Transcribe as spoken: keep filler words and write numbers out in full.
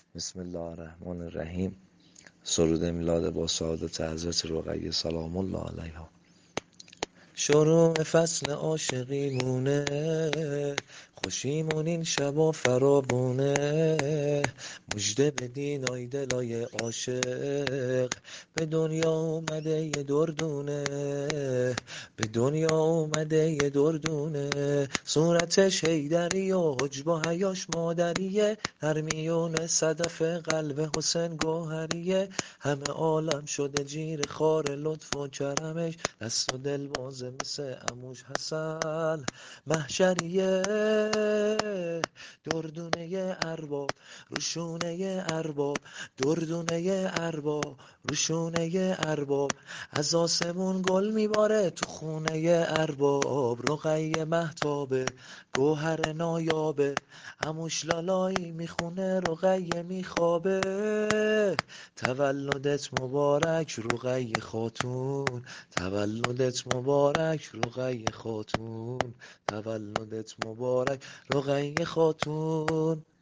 بسم الله الرحمن الرحیم. سرود میلاد با سعادت حضرت رقیه سلام الله علیها. شروع فصل عاشقیمونه، خوشیمون این شبا فرابونه. مژده بدین آی دلای عاشق، به دنیا اومده یه دردونه. به دنیا اومده یه دردونه. صورتش حیدری و حجب و حیاش مادریه، در میون صدف قلب حسین گوهریه. همه عالم شده جیر خار لطف و کرمش، دست و دل بازه مثل عموش حسن محشریه. دردونه ارباب روشونه ارباب، دردونه ارباب روشونه ارباب. از آسمون گل میباره تو خونه ارباب. رقیه مهتابه گوهر نایابه، عموش لالایی میخونه رقیه میخوابه. تولدت مبارک رقیه خاتون، تولدت مبارک رقیه خاتون، تولدت مبارک رقیه خاتون.